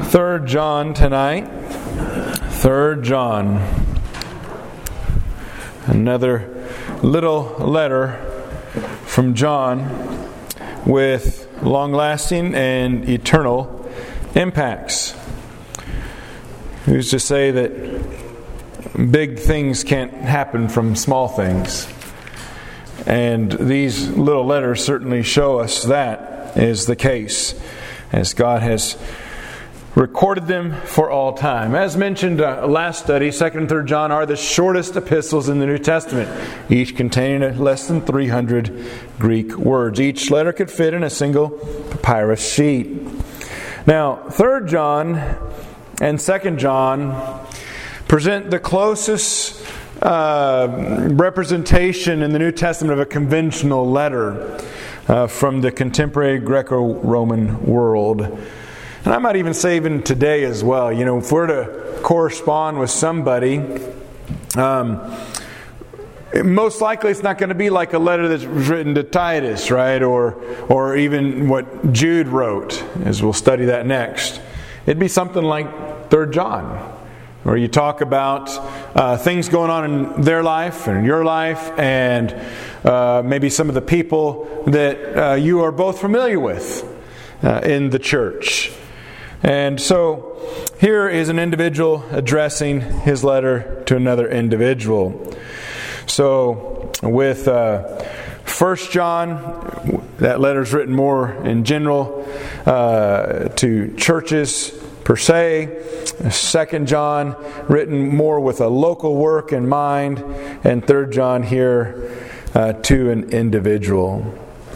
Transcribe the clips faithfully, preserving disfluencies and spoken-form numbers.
Third John tonight. Third John. Another little letter from John with long-lasting and eternal impacts. Who's to say that big things can't happen from small things? And these little letters certainly show us that is the case, as God has recorded them for all time. As mentioned uh, last study, Second and Third John are the shortest epistles in the New Testament, each containing less than three hundred Greek words. Each letter could fit in a single papyrus sheet. Now, Third John and Second John present the closest uh, representation in the New Testament of a conventional letter uh, from the contemporary Greco-Roman world. And I might even say even today as well. You know, if we're to correspond with somebody, um, most likely it's not going to be like a letter that's written to Titus, right? Or, or even what Jude wrote, as we'll study that next. It'd be something like Third John, where you talk about uh, things going on in their life and in your life, and uh, maybe some of the people that uh, you are both familiar with uh, in the church. And so here is an individual addressing his letter to another individual. So with uh, First John, that letter is written more in general uh, to churches per se. Second John, written more with a local work in mind. And Third John here uh, to an individual.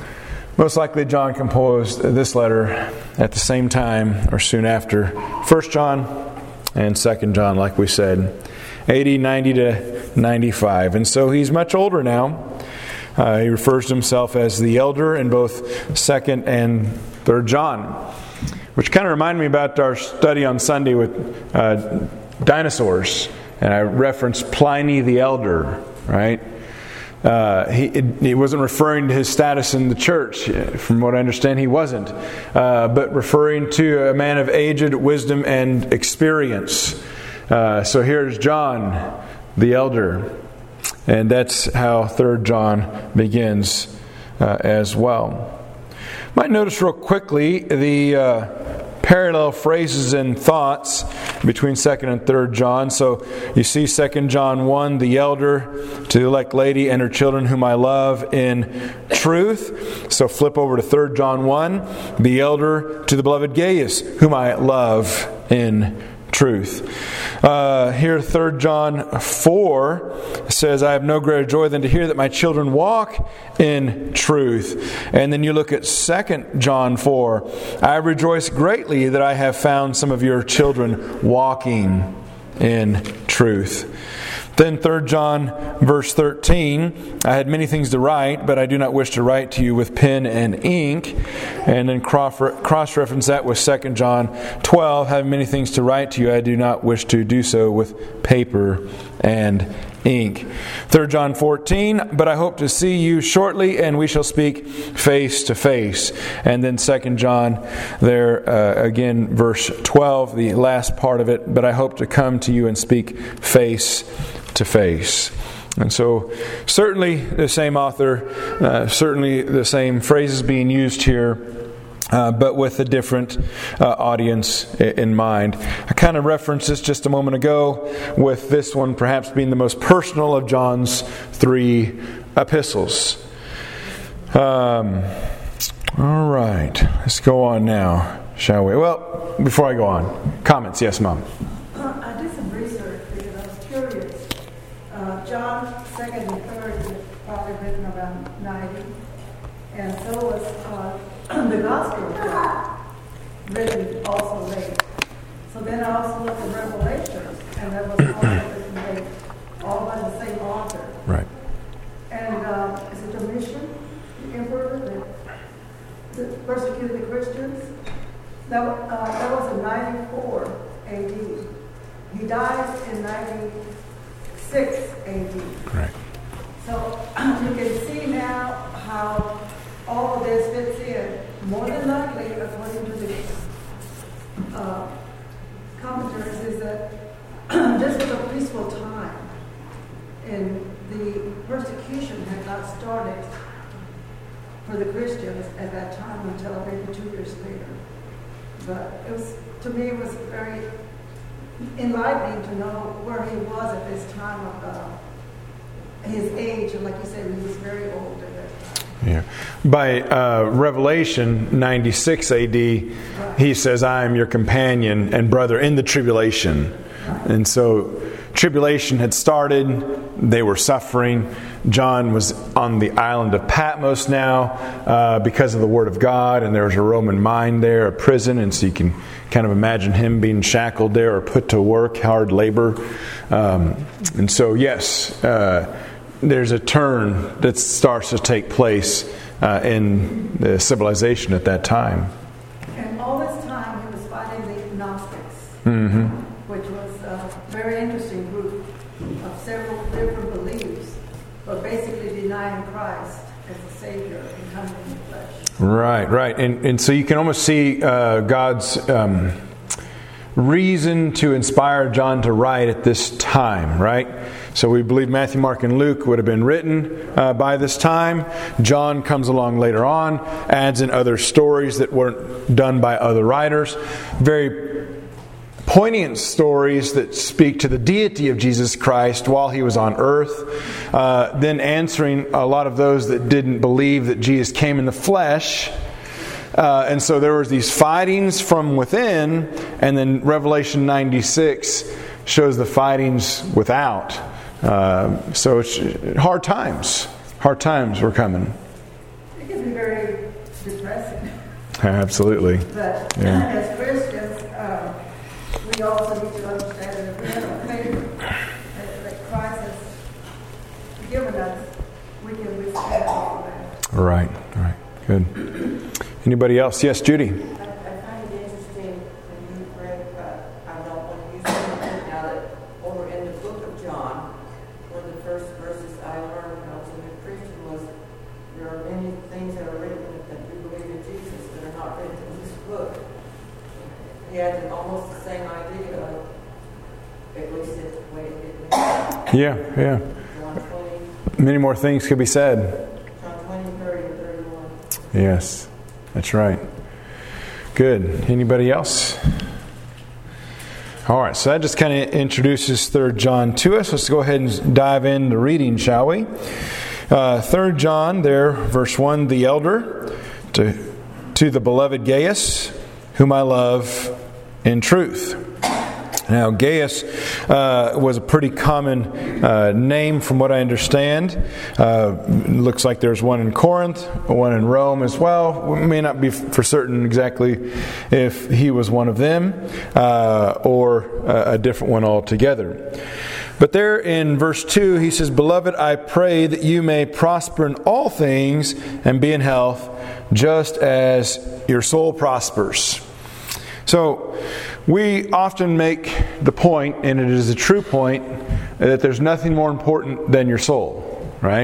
Most likely John composed this letter at the same time or soon after First John and Second John, like we said, A D ninety to ninety-five. And so he's much older now. Uh, he refers to himself as the elder in both Second and Third John, which kind of reminded me about our study on Sunday with uh, dinosaurs. And I referenced Pliny the Elder, right? Uh, he, it, he wasn't referring to his status in the church. From what I understand, he wasn't. Uh, but referring to a man of aged wisdom and experience. Uh, so here's John, the elder. And that's how Third John begins uh, as well. Might notice real quickly the uh, parallel phrases and thoughts between Second and Third John. So you see Second John one, the elder to the elect lady and her children whom I love in truth. So flip over to Third John one, the elder to the beloved Gaius whom I love in truth. Uh, here Third John four says, I have no greater joy than to hear that my children walk in truth. And then you look at Second John four, I rejoice greatly that I have found some of your children walking in truth. Then Third John verse thirteen, I had many things to write, but I do not wish to write to you with pen and ink. And then cross-reference that with Second John twelve, having many things to write to you, I do not wish to do so with paper and ink. Third John fourteen, but I hope to see you shortly, and we shall speak face to face. And then Second John there, uh, again, verse twelve, the last part of it, but I hope to come to you and speak face to face. And so certainly the same author, uh, certainly the same phrases being used here, Uh, but with a different uh, audience in mind. I kind of referenced this just a moment ago, with this one perhaps being the most personal of John's three epistles. Um, all right, let's go on now, shall we? Well, before I go on, comments? Yes, Mom. Uh, I did some research because I was curious. Uh, John, second and third, is probably written around ninety, and so was uh, the Gospel of John, written also late. So then I also looked at Revelations, and that was also written late, all by the same author. Right. And uh, is it Domitian, the emperor, that, that persecuted the Christians? That, uh, that was in ninety-four A D. He died in ninety-six A D. Right. So you can see now how all of this fits in, more than likely, according to the uh, commentaries is that this was a peaceful time, and the persecution had not started for the Christians at that time until maybe two years later. But it was, to me, it was very enlightening to know where he was at this time of uh, his age, and like you said, he was very old at that time. Yeah. By uh, Revelation ninety-six A D, he says, "I am your companion and brother in the tribulation." And so tribulation had started. They were suffering. John was on the island of Patmos now uh, because of the Word of God, and there was a Roman mine there, a prison, and so you can kind of imagine him being shackled there or put to work, hard labor. Um, and so, yes, uh, there's a turn that starts to take place uh, in the civilization at that time. And all this time he was fighting the Gnostics, Mm-hmm. which was a very interesting group of several different beliefs, but basically denying Christ as a Savior and coming in the flesh. Right, right. And and so you can almost see uh, God's um, reason to inspire John to write at this time, right? So we believe Matthew, Mark, and Luke would have been written uh, by this time. John comes along later on, adds in other stories that weren't done by other writers. Very poignant stories that speak to the deity of Jesus Christ while he was on earth, uh, then answering a lot of those that didn't believe that Jesus came in the flesh. Uh, and so there was these fightings from within, and then Revelation ninety-six shows the fightings without. Uh, so it's hard times. Hard times were coming. It can be very depressing. Absolutely. But Yeah. as Christians, uh, we also need to understand that if we have a faith that, that Christ has given us, we can withstand all that. Right, right. Good. Anybody else? Yes, Judy. I, I find it interesting when you read, uh, I don't want to use it now, that over in the book of John, one of the first verses I learned when I was a new Christian was, there are many things that are written that we believe in Jesus that are not written in this book. He had almost the same idea, at least it's the way it did. Yeah, yeah. John twenty, Many more things could be said. John twenty, thirty, and thirty-one. Yes, that's right. Good. Anybody else? All right, so that just kind of introduces Third John to us. Let's go ahead and dive into reading, shall we? Uh, Third John, there, verse one, the elder, to, to the beloved Gaius, whom I love in truth. Now, Gaius uh, was a pretty common uh, name from what I understand. Uh, looks like there's one in Corinth, one in Rome as well. We may not be for certain exactly if he was one of them uh, or a different one altogether. But there in verse two, he says, "Beloved, I pray that you may prosper in all things and be in health, just as your soul prospers." So, we often make the point, and it is a true point, that there's nothing more important than your soul, right?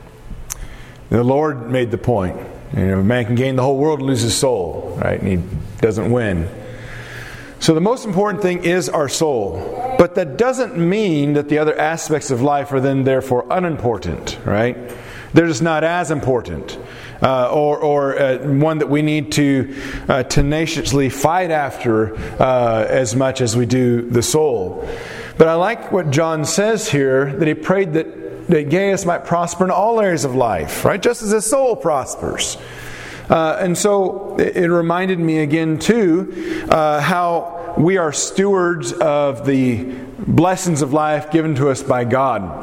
The Lord made the point. You know, man can gain the whole world and lose his soul, right? And he doesn't win. So the most important thing is our soul. But that doesn't mean that the other aspects of life are then therefore unimportant, right? They're just not as important. Uh, or or uh, one that we need to uh, tenaciously fight after uh, as much as we do the soul. But I like what John says here, that he prayed that, that Gaius might prosper in all areas of life, right? Just as his soul prospers. Uh, and so it, it reminded me again too uh, how we are stewards of the blessings of life given to us by God.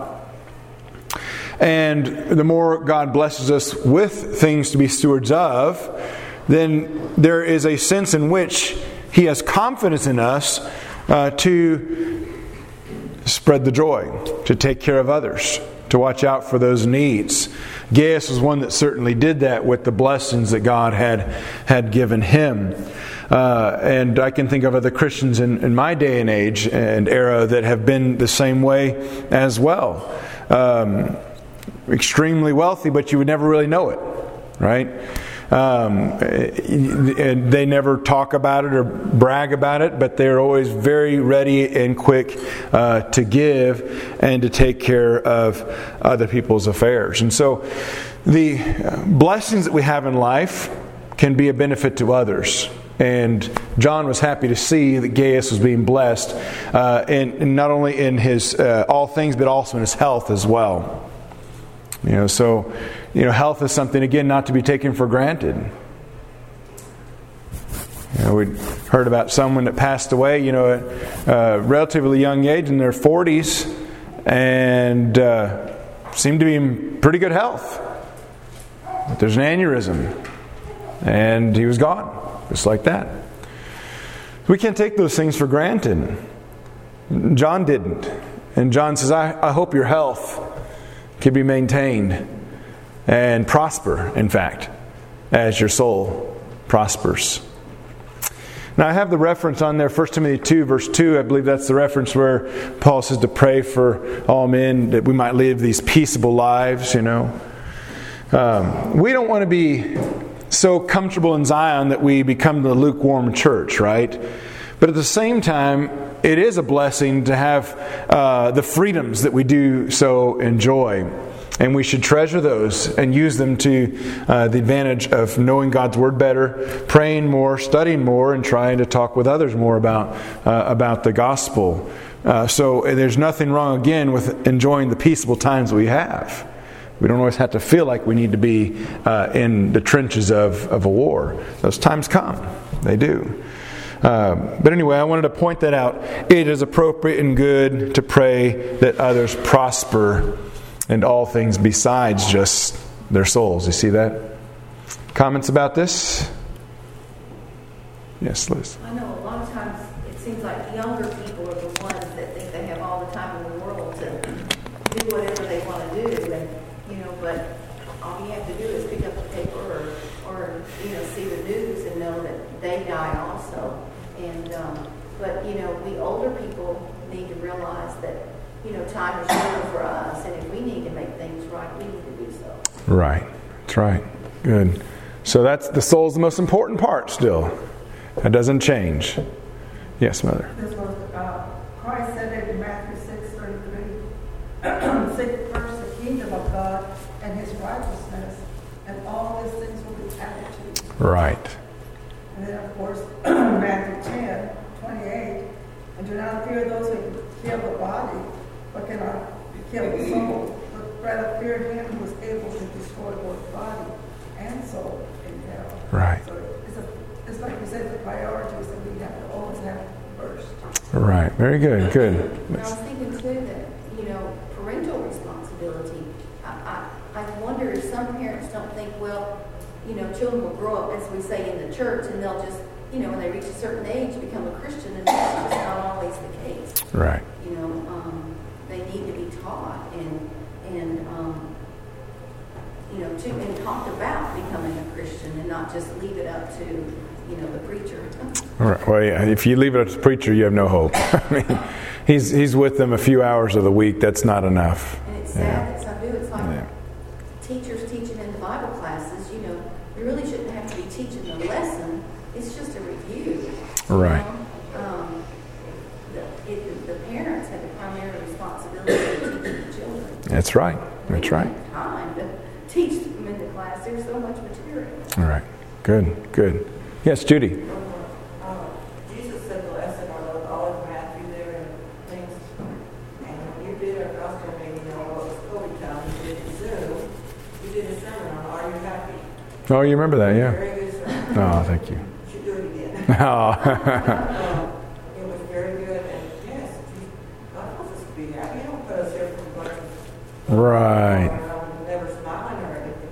And the more God blesses us with things to be stewards of, then there is a sense in which He has confidence in us uh, to spread the joy, to take care of others, to watch out for those needs. Gaius was one that certainly did that with the blessings that God had had given him. Uh, and I can think of other Christians in, in my day and age and era that have been the same way as well. Um, extremely wealthy, but you would never really know it, right? Um, they never talk about it or brag about it, but they're always very ready and quick uh, to give and to take care of other people's affairs. And so the blessings that we have in life can be a benefit to others. And John was happy to see that Gaius was being blessed, uh, in, not only in his uh, all things, but also in his health as well. You know, so you know, health is something, again, not to be taken for granted. You know, we heard about someone that passed away, you know, at a relatively young age, in their forties, and uh, seemed to be in pretty good health. But there's an aneurysm, and he was gone. Just like that. We can't take those things for granted. John didn't. And John says, I, I hope your health can be maintained and prosper, in fact, as your soul prospers. Now I have the reference on there, First Timothy two, verse two. I believe that's the reference where Paul says to pray for all men, that we might live these peaceable lives, you know. Um, we don't want to be so comfortable in Zion that we become the lukewarm church, right? But at the same time, it is a blessing to have uh, the freedoms that we do so enjoy. And we should treasure those and use them to uh, the advantage of knowing God's Word better, praying more, studying more, and trying to talk with others more about, uh, about the gospel. Uh, so there's nothing wrong, again, with enjoying the peaceable times we have. We don't always have to feel like we need to be uh, in the trenches of, of a war. Those times come. They do. Uh, but anyway, I wanted to point that out. It is appropriate and good to pray that others prosper in all things besides just their souls. You see that? Comments about this? Yes, Liz. I know a lot of times it seems like younger people are the ones that think they have all the time in the world to do whatever they want to do. And, you know, but all you have to do is pick up the paper or, or you know, see the news and know that they die also. And um, but you know, we older people need to realize that, you know, time is shorter for us, and if we need to make things right, we need to do so. Right. That's right. Good. So that's the soul's the most important part still. That doesn't change. Yes, Mother. This was uh, Christ said it in Matthew six thirty-three. Seek first the kingdom of God and His righteousness, and all these things will be added to you. Right. And then, of course, Matthew ten twenty-eight. And do not fear those who kill the body, but cannot kill the soul, but rather fear Him who is able to destroy both body and soul in hell. Right. So it's, a, it's like we said, the priorities that we have to always have first. Right. Very good. Good. And I was thinking too that, you know, parental responsibility. I, I, I wonder if some parents don't think, well, you know, children will grow up, as we say, in the church, and they'll just, you know, when they reach a certain age, become a Christian, and that's just not always the case. Right. You know, um, they need to be taught and and um, you know, to and talked about becoming a Christian, and not just leave it up to, you know, the preacher. All right. Well, yeah. If you leave it up to the preacher, you have no hope. I mean, he's he's with them a few hours of the week. That's not enough. And it's sad Yeah. that some do. It's like Yeah. teachers teaching in the Bible classes. You know, you really shouldn't have to be teaching the lesson. It's just a review. Right. You know? um, the, it, the parents have the primary responsibility of teaching the children. That's right. That's We right. don't have time to teach them in the class. There's so much material. All right. Good. Good. Yes, Judy. Uh, Jesus said the lesson on all of Matthew there and things. And when you did our gospel meeting, you know, it was COVID time, you did Zoom. You did a sermon on Are You Happy? Oh, you remember that? Yeah. Very good sermon. Oh, thank you. You should do it again. Oh. um, it was very good. And yes, God wants us to be happy. He don't put us here for a bunch of Right. never smiling or anything.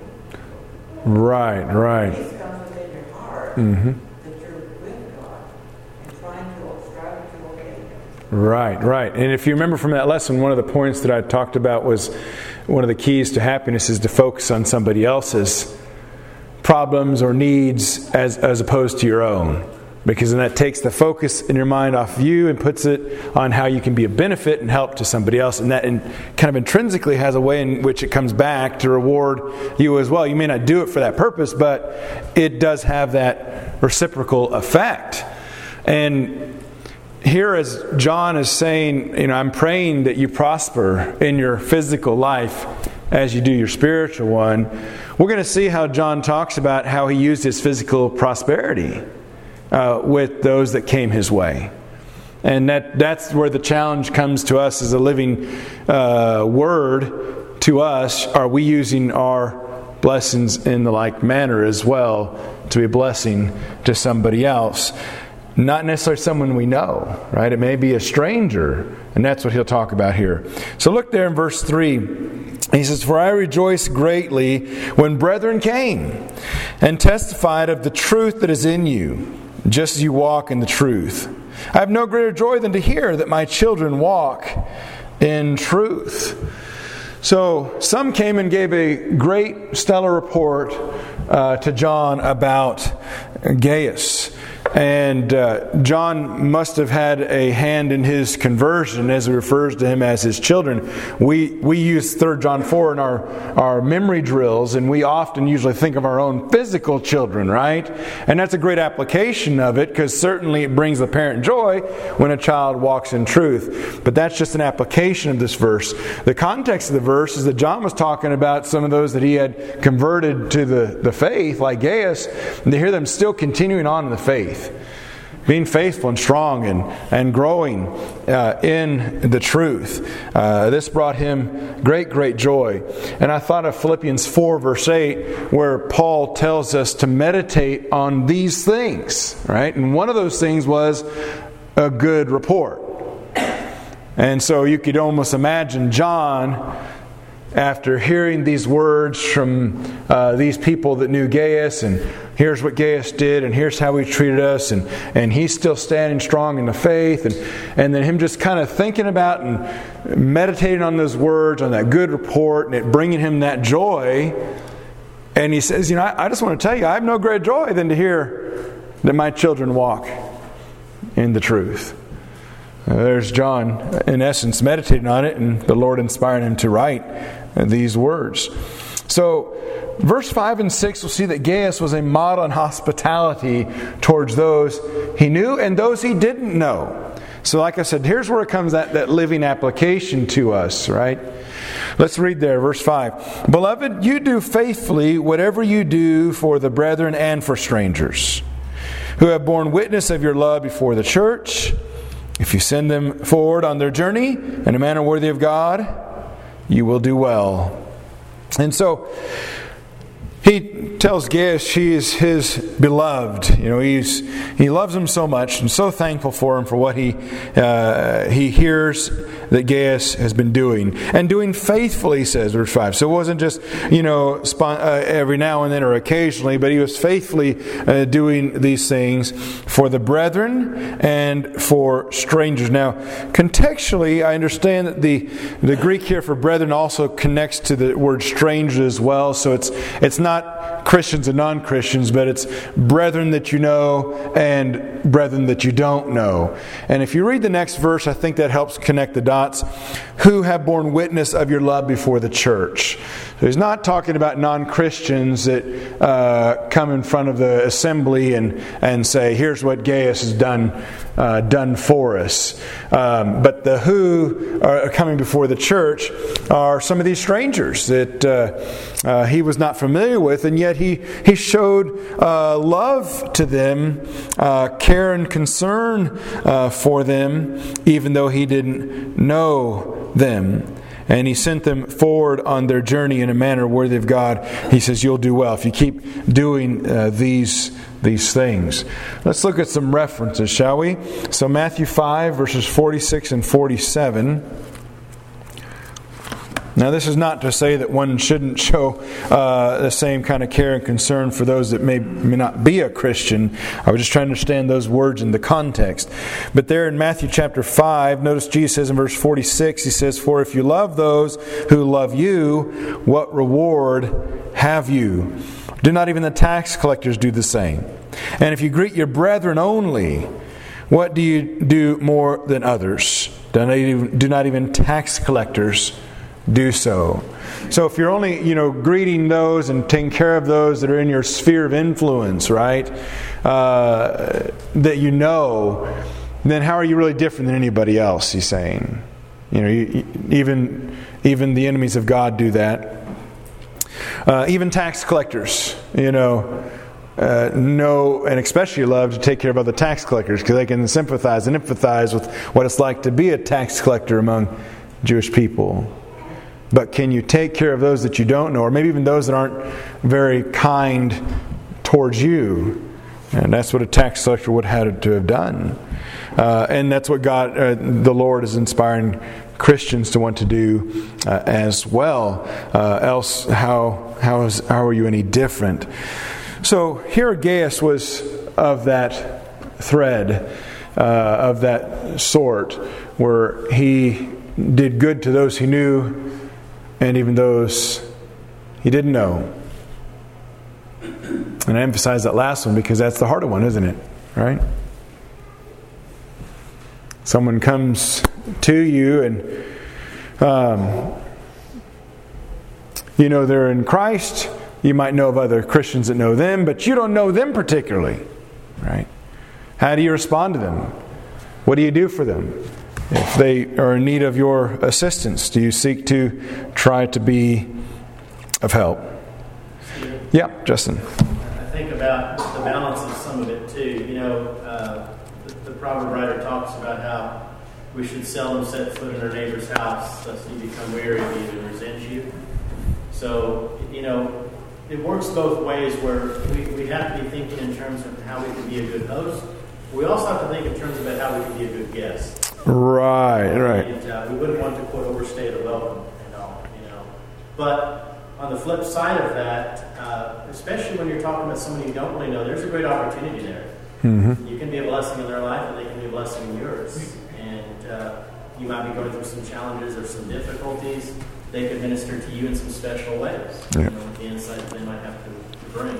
Right. Right. Peace comes within your heart. Mm-hmm. That you're with God and trying to strive to obey Him. Right, right. And if you remember from that lesson, one of the points that I talked about was one of the keys to happiness is to focus on somebody else's problems or needs as as opposed to your own. Because then that takes the focus in your mind off you and puts it on how you can be a benefit and help to somebody else. And that in, kind of intrinsically has a way in which it comes back to reward you as well. You may not do it for that purpose, but it does have that reciprocal effect. And here as John is saying, you know, I'm praying that you prosper in your physical life as you do your spiritual one. We're going to see how John talks about how he used his physical prosperity Uh, with those that came his way. And that that's where the challenge comes to us as a living uh, word to us. Are we using our blessings in the like manner as well to be a blessing to somebody else? Not necessarily someone we know, right? It may be a stranger, and that's what he'll talk about here. So look there in verse three. He says, "For I rejoiced greatly when brethren came and testified of the truth that is in you, just as you walk in the truth. I have no greater joy than to hear that my children walk in truth." So some came and gave a great stellar report uh, to John about Gaius. And uh, John must have had a hand in his conversion, as he refers to him as his children. We we use Third John four in our, our memory drills, and we often usually think of our own physical children, right? And that's a great application of it, because certainly it brings the parent joy when a child walks in truth. But that's just an application of this verse. The context of the verse is that John was talking about some of those that he had converted to the, the faith, like Gaius, and to hear them still continuing on in the faith, being faithful and strong and, and growing uh, in the truth. Uh, this brought him great, great joy. And I thought of Philippians four, verse eight, where Paul tells us to meditate on these things, right? And one of those things was a good report. And so you could almost imagine John, after hearing these words from uh, these people that knew Gaius, and here's what Gaius did, and here's how he treated us, and, and he's still standing strong in the faith, and, and then him just kind of thinking about and meditating on those words, on that good report, and it bringing him that joy. And he says, you know, I, I just want to tell you, I have no greater joy than to hear that my children walk in the truth. Uh, there's John, in essence, meditating on it, and the Lord inspired him to write these words. So, verse five and six, we'll see that Gaius was a model in hospitality towards those he knew and those he didn't know. So, like I said, here's where it comes that, that living application to us, right? Let's read there, verse five. "Beloved, you do faithfully whatever you do for the brethren and for strangers, who have borne witness of your love before the church. If you send them forward on their journey in a manner worthy of God, you will do well." And so he tells Gaius he is his beloved. You know, he's he loves him so much and so thankful for him for what he uh, he hears that Gaius has been doing and doing faithfully, says verse five. So it wasn't just, you know, spon- uh, every now and then or occasionally, but he was faithfully uh, doing these things for the brethren and for strangers. Now, contextually, I understand that the the Greek here for brethren also connects to the word strangers as well. So it's it's not Christians and non-Christians, but it's brethren that you know and brethren that you don't know. And if you read the next verse, I think that helps connect the dots. Who have borne witness of your love before the church. So he's not talking about non-Christians that uh, come in front of the assembly and, and say, here's what Gaius has done uh, done for us. Um, but the who are coming before the church are some of these strangers that uh, uh, he was not familiar with, and yet he, he showed uh, love to them, uh, care and concern uh, for them, even though he didn't know them. And he sent them forward on their journey in a manner worthy of God. He says, you'll do well if you keep doing uh, these these things. Let's look at some references, shall we? So Matthew five, verses forty-six and forty-seven. Now, this is not to say that one shouldn't show uh, the same kind of care and concern for those that may, may not be a Christian. I was just trying to understand those words in the context. But there in Matthew chapter five, notice Jesus says in verse forty-six, He says, "For if you love those who love you, what reward have you? Do not even the tax collectors do the same? And if you greet your brethren only, what do you do more than others? Do not even, do not even tax collectors do so? So if you're only, you know, greeting those and taking care of those that are in your sphere of influence, right, uh, that you know, then how are you really different than anybody else, he's saying. You know, you, even, even the enemies of God do that. Uh, even tax collectors, you know, uh, know and especially love to take care of other tax collectors because they can sympathize and empathize with what it's like to be a tax collector among Jewish people. But can you take care of those that you don't know, or maybe even those that aren't very kind towards you? And that's what a tax collector would have had to have done. Uh, and that's what God, uh, the Lord, is inspiring Christians to want to do uh, as well. Uh, else, how how is how are you any different? So here, Gaius was of that thread, uh, of that sort, where he did good to those he knew, and even those he didn't know. And I emphasize that last one because that's the harder one, isn't it? Right? Someone comes to you and um, you know they're in Christ. You might know of other Christians that know them, but you don't know them particularly. Right? How do you respond to them? What do you do for them? If they are in need of your assistance, do you seek to try to be of help? Yeah, Justin. I think about the balance of some of it too. You know, uh, the, the proverb writer talks about how we should seldom set foot in our neighbor's house, lest he become weary of you and resent you. So, you know, it works both ways where we, we have to be thinking in terms of how we can be a good host. We also have to think in terms about how we can be a good guest. Right, right. And, uh, we wouldn't want to, quote, overstay the welcome and all, you know. But on the flip side of that, uh, especially when you're talking about somebody you don't really know, there's a great opportunity there. Mm-hmm. You can be a blessing in their life, and they can be a blessing in yours. And uh, you might be going through some challenges or some difficulties. They can minister to you in some special ways, yeah. You know, with the insight that they might have to, to bring.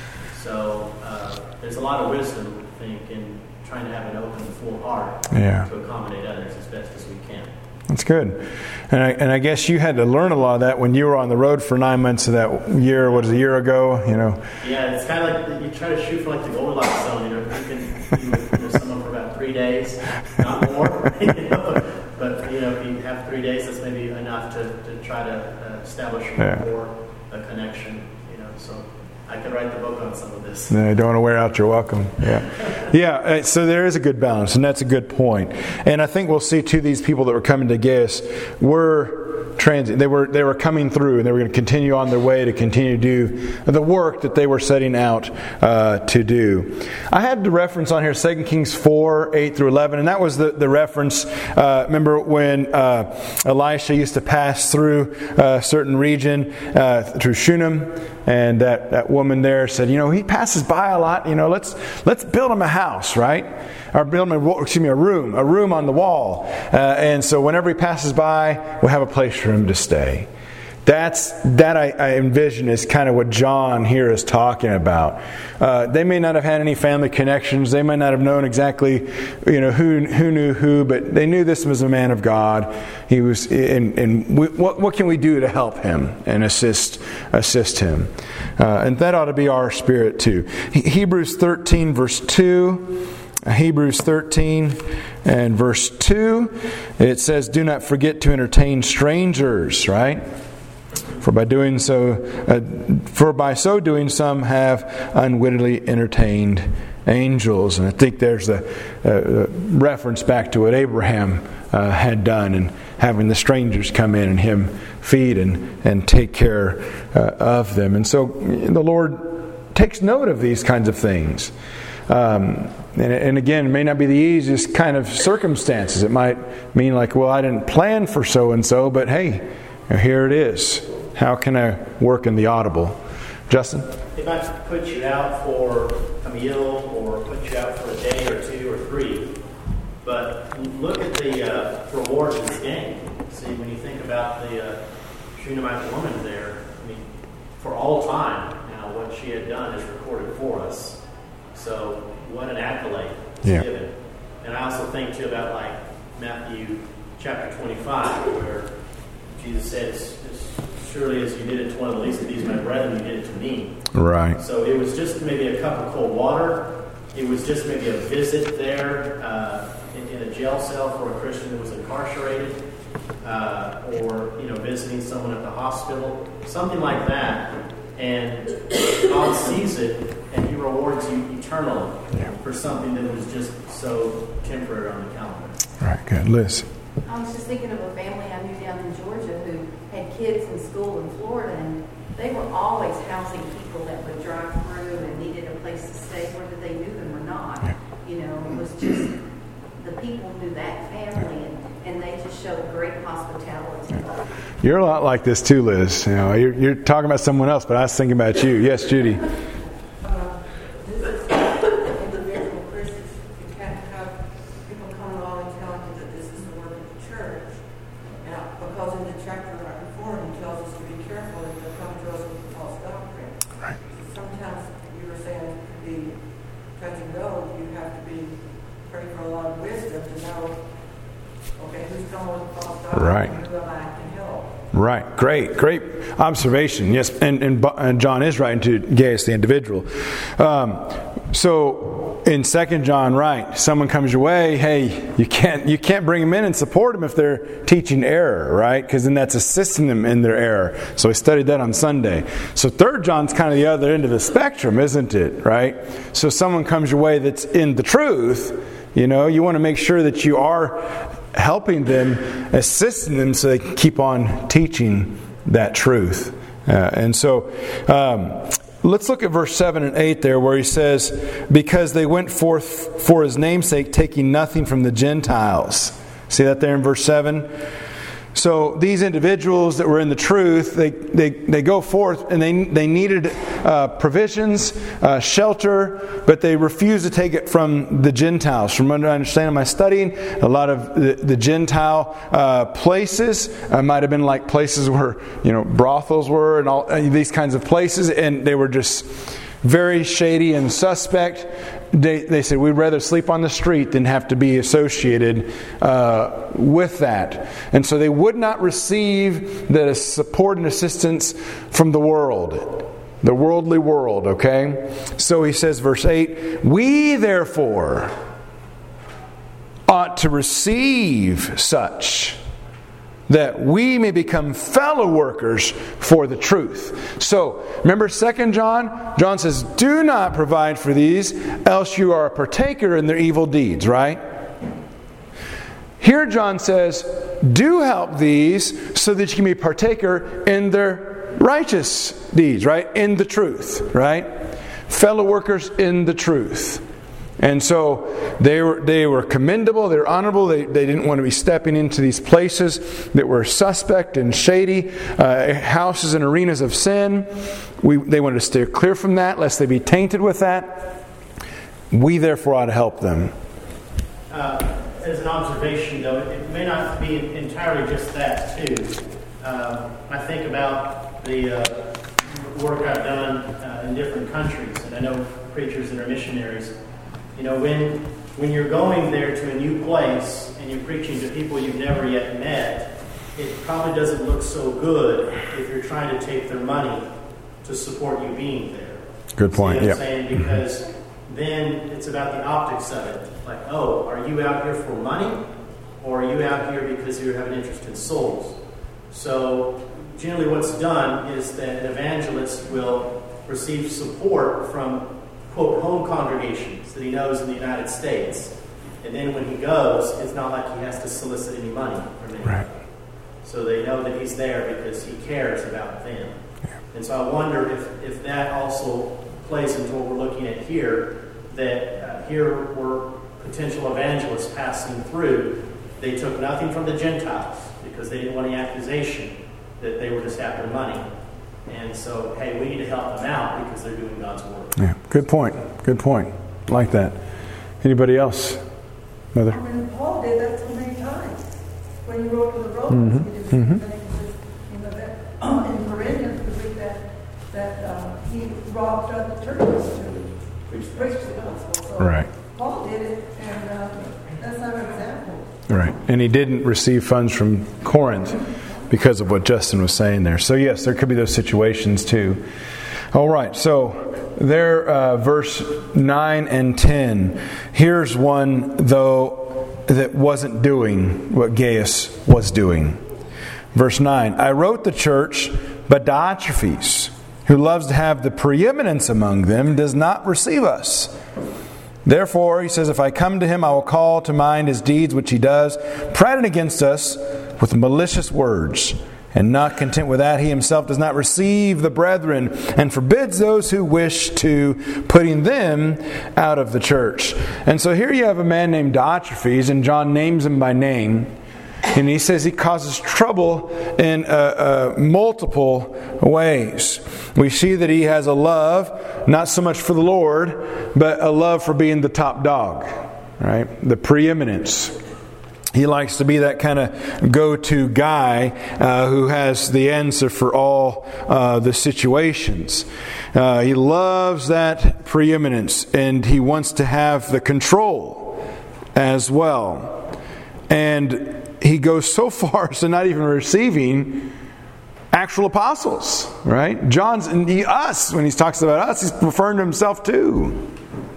So uh, there's a lot of wisdom, I think, in trying to have an open, full heart yeah. to accommodate others as best as we can. That's good. And I, and I guess you had to learn a lot of that when you were on the road for nine months of that year, what was it, a year ago, you know? Yeah, it's kind of like you try to shoot for like the Goldilocks zone, you know, you can be with, you know, someone for about three days, not more, you know, but, you know, if you have three days, that's maybe enough to, to try to uh, establish a yeah. rapport, a connection, you know, so I could write the book on some of this. No, you don't want to wear out your welcome. Yeah, yeah. So there is a good balance, and that's a good point. And I think we'll see too. These people that were coming to Gaius were transit. They were they were coming through, and they were going to continue on their way to continue to do the work that they were setting out uh, to do. I had the reference on here, Second Kings four eight through eleven, and that was the the reference. Uh, remember when uh, Elisha used to pass through a certain region uh, through Shunem, and that, that woman there said, you know, he passes by a lot. You know, let's let's build him a house, right? Or build him a, excuse me, a room, a room on the wall. Uh, and so whenever he passes by, we'll have a place for him to stay. That's that I, I envision is kind of what John here is talking about. Uh, they may not have had any family connections. They might not have known exactly, you know, who who knew who, but they knew this was a man of God. He was, and, and we, what what can we do to help him and assist assist him? Uh, and that ought to be our spirit too. Hebrews thirteen verse two. Hebrews thirteen and verse two. It says, "Do not forget to entertain strangers." Right. For by doing so, uh, for by so doing, some have unwittingly entertained angels. And I think there's a, a reference back to what Abraham uh, had done, and having the strangers come in and him feed and, and take care uh, of them. And so the Lord takes note of these kinds of things. Um, and, and again, it may not be the easiest kind of circumstances. It might mean like, well, I didn't plan for so and so, but hey, here it is. How can I work in the audible? Justin? If I put you out for a meal or put you out for a day or two or three, but look at the uh, reward that's gained. See, when you think about the uh, Shunammite woman there, I mean, for all time now, what what she had done is recorded for us. So what an accolade it's yeah. given. And I also think too about like Matthew chapter twenty-five, where Jesus said, as, as surely as you did it to one of the least of these, my brethren, you did it to me. Right. So it was just maybe a cup of cold water. It was just maybe a visit there uh, in, in a jail cell for a Christian that was incarcerated, uh, or you know, visiting someone at the hospital, something like that. And God sees it, and He rewards you eternally yeah. for something that was just so temporary on the calendar. Right. Good. Liz. I was just thinking of a family I knew down in Georgia who had kids in school in Florida, and they were always housing people that would drive through and needed a place to stay, whether they knew them or not. Yeah. You know, it was just the people knew that family, and, and they just showed great hospitality. Yeah. You're a lot like this too, Liz. You know, you're, you're talking about someone else, but I was thinking about you. Yes, Judy. Right. Right. Great. Great observation. Yes, and, and, and John is writing to Gaius the individual. Um, so in Second John, right, someone comes your way, hey, you can't you can't bring them in and support them if they're teaching error, right? Because then that's assisting them in their error. So we studied that on Sunday. So Third John's kind of the other end of the spectrum, isn't it? Right? So someone comes your way that's in the truth. You know, you want to make sure that you are helping them, assisting them so they can keep on teaching that truth. Uh, and so um, let's look at verse seven and eight there, where he says, because they went forth for His namesake, taking nothing from the Gentiles. See that there in verse seven? So these individuals that were in the truth, they they, they go forth and they they needed uh, provisions, uh, shelter, but they refused to take it from the Gentiles. From what I understand in my studying, a lot of the, the Gentile uh, places uh, might have been like places where you know brothels were and all uh, these kinds of places, and they were just very shady and suspect. They, they said, we'd rather sleep on the street than have to be associated uh, with that. And so they would not receive the support and assistance from the world, the worldly world, okay? So he says, verse eight, we therefore ought to receive such, that we may become fellow workers for the truth. So, remember Second John? John says, do not provide for these, else you are a partaker in their evil deeds, right? Here John says, do help these so that you can be a partaker in their righteous deeds, right? In the truth, right? Fellow workers in the truth. And so they were they were commendable, they were honorable, they, they didn't want to be stepping into these places that were suspect and shady, uh, houses and arenas of sin. We They wanted to steer clear from that, lest they be tainted with that. We therefore ought to help them. Uh, as an observation, though, it may not be entirely just that, too. Um, I think about the uh, work I've done uh, in different countries, and I know preachers that are missionaries. You know, when when you're going there to a new place and you're preaching to people you've never yet met, it probably doesn't look so good if you're trying to take their money to support you being there. Good point. See what I'm Yep. saying? Because then it's about the optics of it. Like, oh, are you out here for money? Or are you out here because you have an interest in souls? So generally what's done is that an evangelist will receive support from, quote, home congregations that he knows in the United States. And then when he goes, it's not like he has to solicit any money from anybody. Right. So they know that he's there because he cares about them. Yeah. And so I wonder if, if that also plays into what we're looking at here, that uh, here were potential evangelists passing through. They took nothing from the Gentiles because they didn't want any accusation that they were just after money. And so, hey, we need to help them out because they're doing God's work. Yeah, good point. Good point. I like that. Anybody else? Mother? I mean, Paul did that so many times. When he wrote to the Romans, Mm-hmm. he did Mm-hmm. things. You know, that, in Corinthians, we read that, that uh, he robbed preach the gospel. So Right. Paul did it, and uh, that's our example. Right. And he didn't receive funds from Corinth because of what Justin was saying there. So yes, there could be those situations too. All right. So there, uh, verse nine and ten. Here's one, though, that wasn't doing what Gaius was doing. Verse nine. I wrote the church, but Diotrephes, who loves to have the preeminence among them, does not receive us. Therefore, he says, if I come to him, I will call to mind his deeds which he does, prating against us with malicious words. And not content with that, he himself does not receive the brethren, and forbids those who wish to, putting them out of the church. And so here you have a man named Diotrephes, and John names him by name. And he says he causes trouble in uh, uh, multiple ways. We see that he has a love, not so much for the Lord, but a love for being the top dog, right? The preeminence. He likes to be that kind of go-to guy uh, who has the answer for all uh, the situations. Uh, he loves that preeminence, and he wants to have the control as well. And he goes so far as to not even receiving actual apostles, right? John's and he, us, when he talks about us, he's referring to himself too.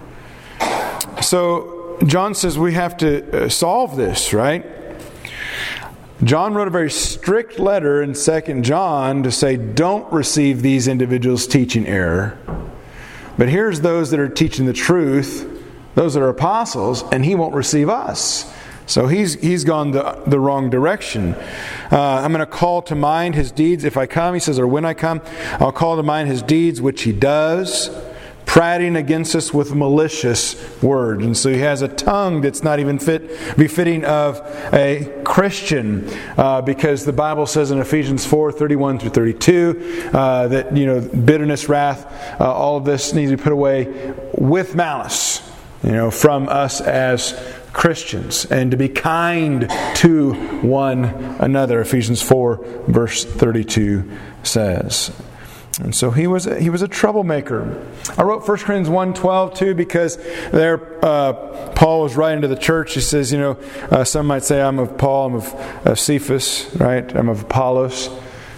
So John says we have to solve this, right? John wrote a very strict letter in Second John to say, don't receive these individuals teaching error. But here's those that are teaching the truth, those that are apostles, and he won't receive us. So he's he's gone the, the wrong direction. Uh, I'm going to call to mind his deeds. If I come, he says, or when I come, I'll call to mind his deeds, which he does, prating against us with malicious words. And so he has a tongue that's not even fit, befitting of a Christian, uh, because the Bible says in Ephesians four, thirty-one through thirty-two, uh, that, you know, bitterness, wrath, uh, all of this needs to be put away with malice, you know, from us as Christians, and to be kind to one another. Ephesians four verse thirty-two says. And so he was a, he was a troublemaker. I wrote First Corinthians one twelve too, because there uh, Paul was writing to the church. He says, you know, uh, some might say I'm of Paul, I'm of, of Cephas, right? I'm of Apollos.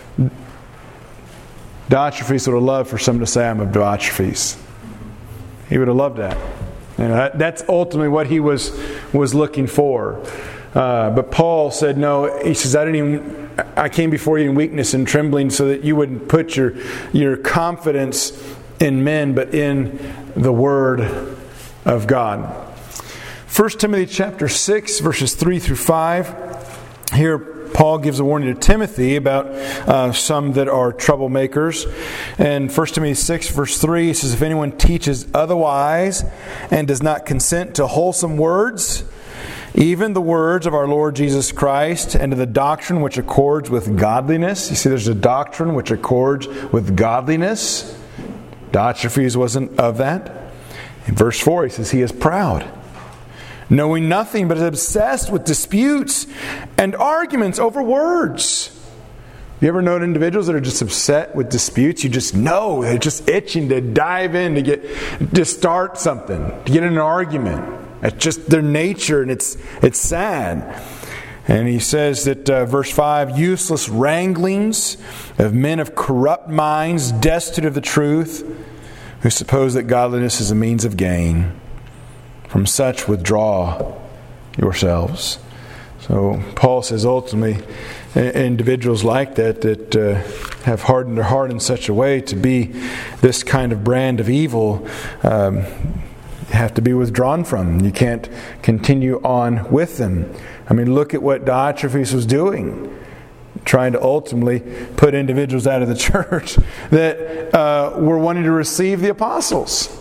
Diotrephes would have loved for someone to say I'm of Diotrephes. He would have loved that. You know, that, that's ultimately what he was was looking for. Uh, but Paul said, no, he says, I didn't even, I came before you in weakness and trembling so that you wouldn't put your, your confidence in men, but in the Word of God. First Timothy chapter six, verses three through five. Here Paul gives a warning to Timothy about uh, some that are troublemakers. And First Timothy six, verse three, he says, if anyone teaches otherwise and does not consent to wholesome words, even the words of our Lord Jesus Christ, and to the doctrine which accords with godliness. You see, there's a doctrine which accords with godliness. Diotrephes wasn't of that. In verse four, he says, he is proud, knowing nothing, but is obsessed with disputes and arguments over words. You ever known individuals that are just upset with disputes? You just know they're just itching to dive in, to get to start something, to get in an argument. It's just their nature, and it's it's sad. And he says that, uh, verse five, useless wranglings of men of corrupt minds, destitute of the truth, who suppose that godliness is a means of gain. From such withdraw yourselves. So Paul says ultimately individuals like that that uh, have hardened their heart in such a way to be this kind of brand of evil um, have to be withdrawn from. You can't continue on with them. I mean, look at what Diotrephes was doing, trying to ultimately put individuals out of the church that uh, were wanting to receive the apostles,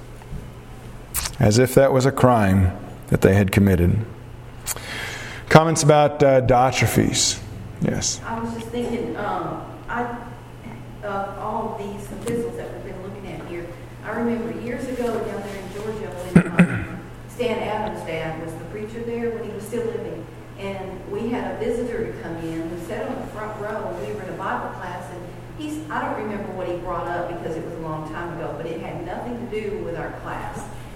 as if that was a crime that they had committed. Comments about uh, Diotrephes? Yes. I was just thinking, um, I of all of these epistles that we've been looking at here, I remember years ago down there in Georgia when um, Stan Adams' dad was the preacher there when he was still living, and we had a visitor to come in who sat on the front row, and we were in a Bible class, and he's I don't remember what he brought up because it was a long time ago, but it had nothing to do with our class.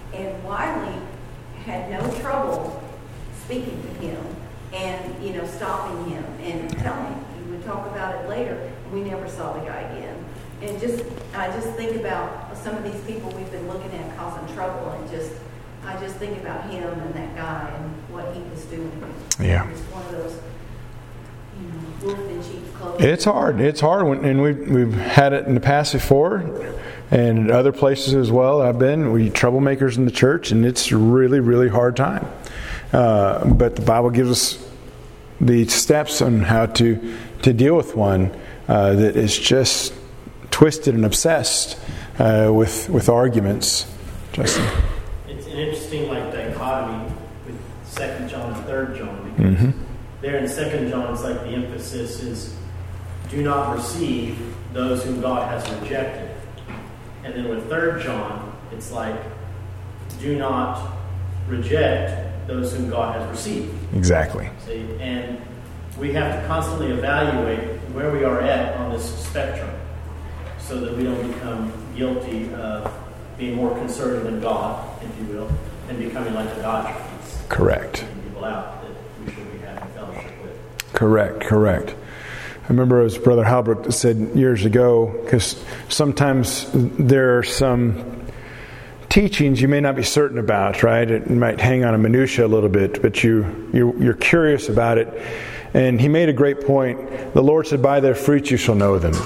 And Wiley had no trouble speaking to him and, you know, stopping him and telling him. He would talk about it later. We never saw the guy again. And just, I just think about some of these people we've been looking at causing trouble, and just, I just think about him and that guy and what he was doing. Yeah. It was one of those, you know, wolf in sheep's clothing. It's hard. It's hard, when, and we've we've had it in the past before, and other places as well. I've been we troublemakers in the church, and it's a really, really hard time. Uh, but the Bible gives us the steps on how to to deal with one uh, that is just twisted and obsessed uh, with with arguments. Justin. It's an interesting like dichotomy with Second John and Third John, because Mm-hmm. there in Second John it's like the emphasis is do not receive those whom God has rejected, and then with Third John it's like do not reject those whom God has received. Exactly. See, and we have to constantly evaluate where we are at on this spectrum, so that we don't become guilty of being more conservative than God, if you will, and becoming like the Diotrephes. Correct. Taking people out that we should be having fellowship with. Correct, correct. I remember it was Brother Halbert that said years ago, because sometimes there are some teachings you may not be certain about, right? It might hang on a minutia a little bit, but you, you you're curious about it. And he made a great point. The Lord said, by their fruits you shall know them.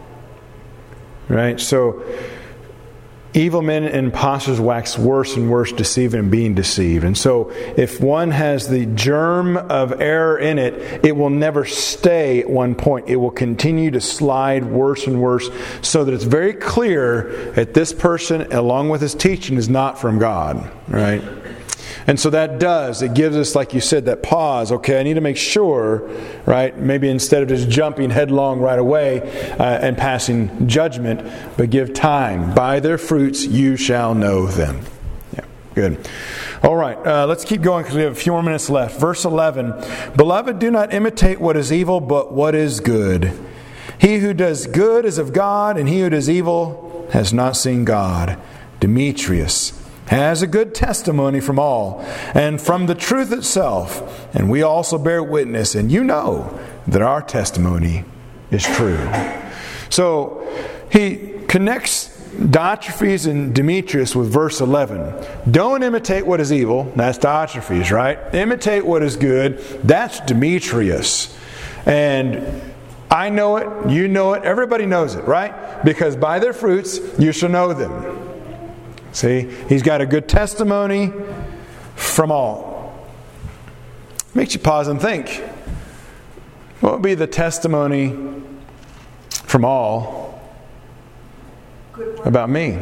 Right? So, evil men and impostors wax worse and worse, deceiving and being deceived. And so, if one has the germ of error in it, it will never stay at one point. It will continue to slide worse and worse, so that it's very clear that this person, along with his teaching, is not from God. Right? And so that does, it gives us, like you said, that pause. Okay, I need to make sure, right? Maybe instead of just jumping headlong right away uh, and passing judgment, but give time. By their fruits you shall know them. Yeah, good. All right, uh, let's keep going because we have a few more minutes left. Verse eleven, Beloved, do not imitate what is evil, but what is good. He who does good is of God, and he who does evil has not seen God. Demetrius has a good testimony from all, and from the truth itself, and we also bear witness, and you know that our testimony is true. So he connects Diotrephes and Demetrius with verse eleven. Don't imitate what is evil. That's Diotrephes, right? Imitate what is good. That's Demetrius. And I know it, you know it, everybody knows it, right? Because by their fruits you shall know them. See, he's got a good testimony from all. Makes you pause and think. What would be the testimony from all about me?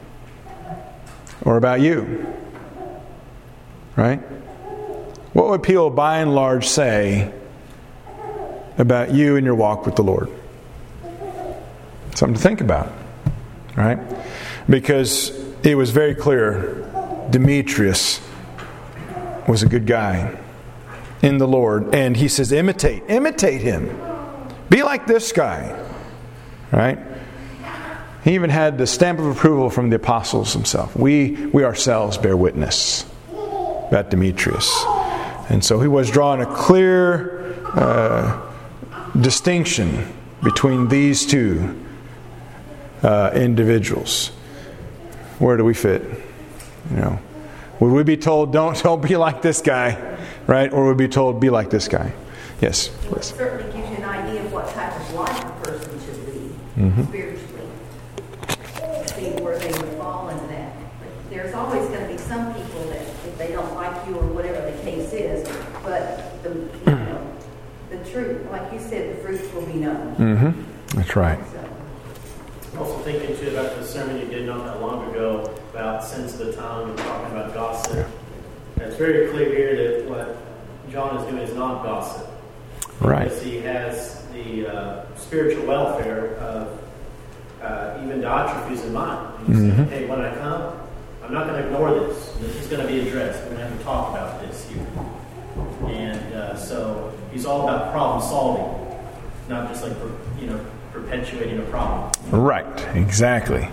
Or about you? Right? What would people by and large say about you and your walk with the Lord? Something to think about. Right? Because it was very clear Demetrius was a good guy in the Lord. And he says, imitate. Imitate him. Be like this guy. Right? He even had the stamp of approval from the apostles himself. We, we ourselves bear witness about Demetrius. And so he was drawing a clear uh, distinction between these two uh, individuals. Where do we fit? You know, would we be told don't don't be like this guy, right? Or would we be told be like this guy? Yes, please. It certainly gives you an idea of what type of life a person should lead Mm-hmm. spiritually. See where they would fall into that. But there's always going to be some people that if they don't like you or whatever the case is, but the you know the truth, like you said, the fruits will be known. Mm-hmm. That's right. So, I'm also thinking too about the sermon you did not that long ago about sins of the tongue and talking about gossip. And it's very clear here that what John is doing is not gossip. Right. Because he has the uh, spiritual welfare of uh, even Diotrephes in mind. He's Mm-hmm. saying, hey, when I come, I'm not going to ignore this. This is going to be addressed. We're going to have to talk about this here. And uh, so he's all about problem solving, not just like, you know, perpetuating a problem. Right, exactly.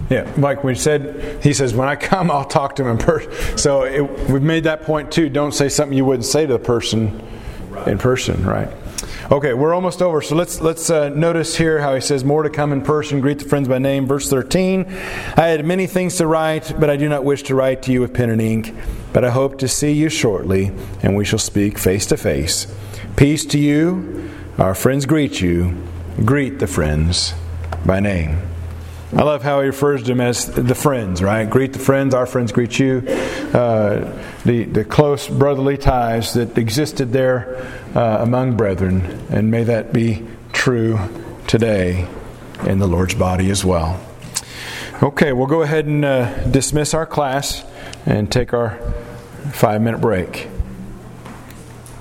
Yeah, like we said, he says, when I come, I'll talk to him in person. So it, we've made that point too. Don't say something you wouldn't say to the person right. in person, right? Okay, we're almost over. So let's let's uh, notice here how he says, more to come in person, greet the friends by name. Verse thirteen, I had many things to write, but I do not wish to write to you with pen and ink. But I hope to see you shortly, and we shall speak face to face. Peace to you. Our friends greet you. Greet the friends by name. I love how he refers to them as the friends, right? Greet the friends, our friends greet you. Uh, the, the close brotherly ties that existed there uh, among brethren. And may that be true today in the Lord's body as well. Okay, we'll go ahead and uh, dismiss our class and take our five-minute break.